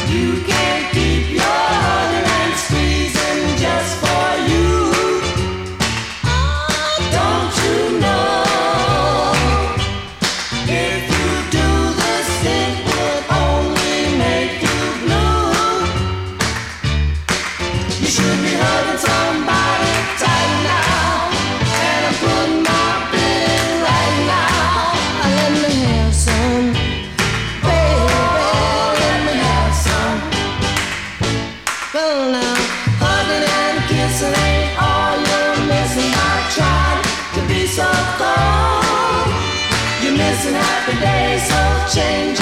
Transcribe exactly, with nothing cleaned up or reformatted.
You can't keep your hugging and squeezing just for you. Don't you know? If you do this, it would only make you blue. You should be hugging somebody tight now, and I'm putting my bid right now. Let me have some, baby, let me have some. Well now, hugging and kissing ain't all you're missing. I tried to be so cold. You're missing happy days, so change